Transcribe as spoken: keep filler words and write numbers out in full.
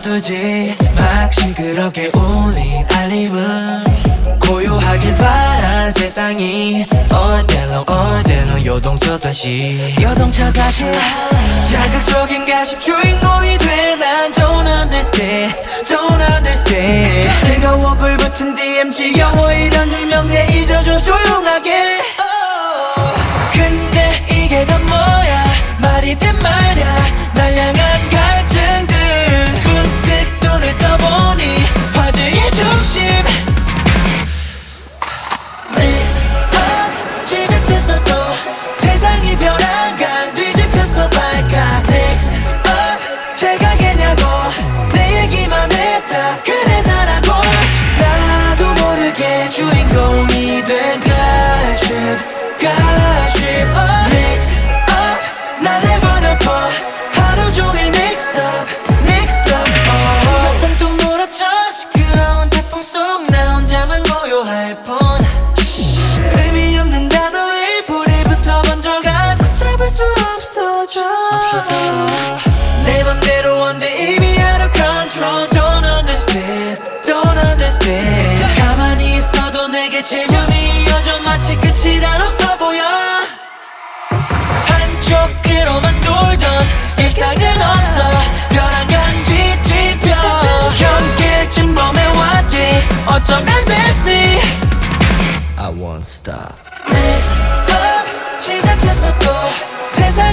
멈춰두지 막 싱그럽게 울린 알림은 고요하길 바란 세상이 All day long all day long 요동쳐 다시 요동쳐 다시 자극적인 가십 주인공이 돼 난 don't understand don't understand 뜨거워 불붙은 디엠 지겨워 이런 유명세 잊어줘 조용하게 근데 이게 다 뭐야 말이 된 말야 날 향한 갈증들 문득 눈을 떠보니 화제의 중심 Mix up 시작됐어 또 세상이 벼랑간 뒤집혔어 발칵 Mix up 제각이냐고 내 얘기만 했다 그래 나라고 나도 모르게 주인공이 된 가십 가십 Mix up 날 내버려둬 하루 종일 mixed up mixed up 한바탕 또 몰아쳐 시끄러운 태풍 속 나 혼자만 고요할 뿐 의미 없는 단어에 불이 붙어 번져가 걷잡을 수 없어져 내 맘대로 한데 이미 out of control Don't understand don't understand 가만히 있어도 내게 질문이 이어져 마치 끝이 난 없어 보여 한쪽으로만 돌던 일상은 없어 벼랑간 뒤집혀 경계쯤 범해왔지 어쩌면 destiny I won't stop Next up 시작됐어 또 세상